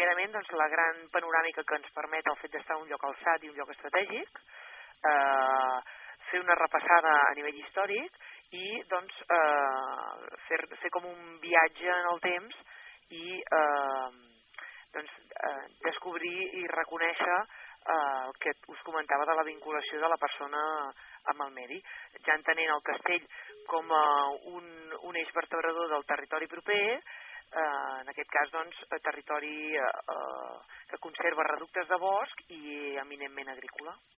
darrerament la gran panoràmica que ens permet el fet d'estar en un lloc alçat i un lloc estratègic, fer una repassada a nivell històric i fer com un viatge en el temps i descobrir i reconèixer el que us comentava de la vinculació de la persona amb el medi, ja entenent el castell com un eix vertebrador del territori proper, en aquest cas territori que conserva reductes de bosc i eminentment agrícola.